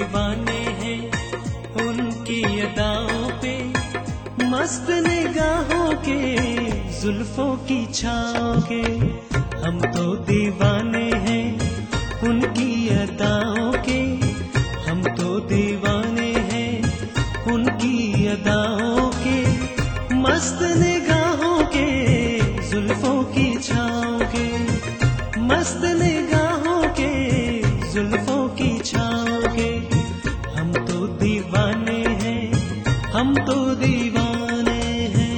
दीवाने हैं उनकी अदाओं पे, मस्त निगाहों के जुल्फों की छाँव के। हम तो दीवाने हैं उनकी अदाओं के, हम तो दीवाने हैं उनकी अदाओं के, मस्त निगाहों के जुल्फों की छाँव के, मस्त निगाहों के जुल्फों की छाँव के। हम तो दीवाने हैं, हम तो दीवाने हैं।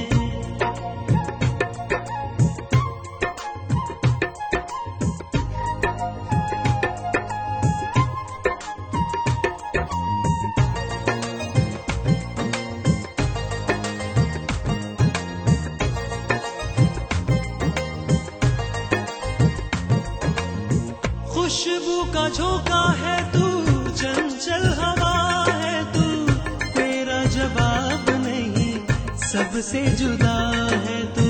खुशबू का झोंका है तू, चंचल हवा है तू, तेरा जवाब नहीं सबसे जुदा है तू।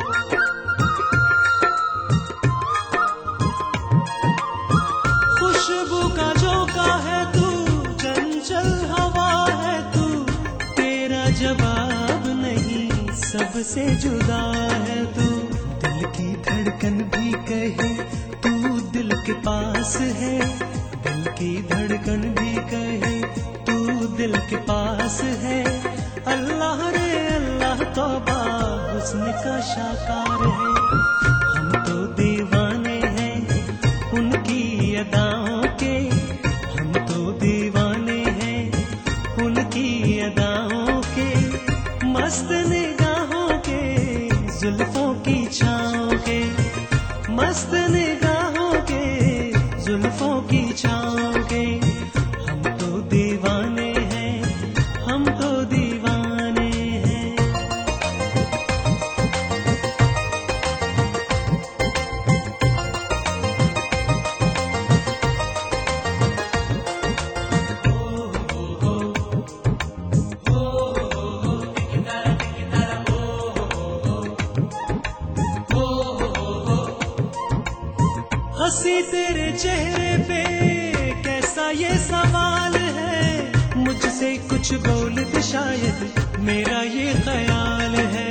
खुशबू का झोंका है तू, चंचल हवा है तू, तेरा जवाब नहीं सबसे जुदा है तू। दिल की धड़कन भी कहे तू दिल के पास है, दिल की धड़कन भी कहे तू दिल के पास है। अल्लाह रे अल्लाह तौबा हुस्न का शाकार है। हम तो दीवाने हैं उनकी अदाओं के, हम तो दीवाने हैं उनकी अदाओं के, मस्त निगाहों के जुल्फों की छाँव के, मस्त निगाहों के जुल्फों की छाँव के। हम तो दीवाने हैं, हम तो दीवाने हैं। हंसी तेरे चेहरे पे कैसा ये सवाल है, मुझसे कुछ बोल दे शायद मेरा ये ख्याल है।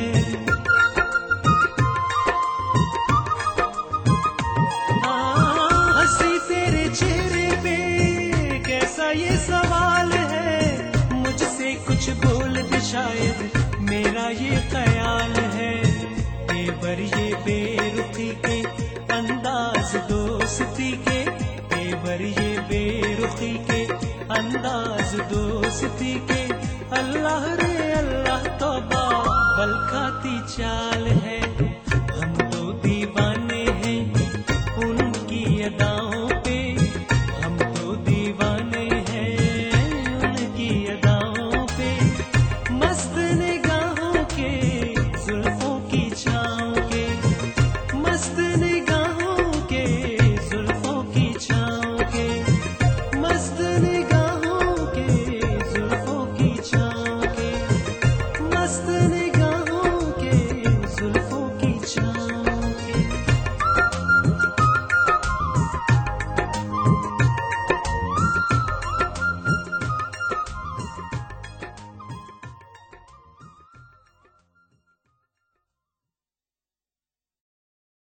हंसी तेरे चेहरे पे कैसा ये सवाल है, मुझसे कुछ बोल दे शायद मेरा ये ख्याल है। तेवर ये बेरुखी के अंदाज दोस्ती के, तेवर ये बेरुखी के अंदाज दोस्ती के। अल्लाह रे अल्लाह तौबा बल खाती चाल है। हम तो दीवाने हैं उनकी अदाओं पे, हम तो दीवाने हैं उनकी अदाओं पे, मस्त निगाहों के जुल्फों की छाँव के, मस्त निगाहों के जुल्फों की छाँव के, मस्त निगाहों के जुल्फों की छाँव के, मस्त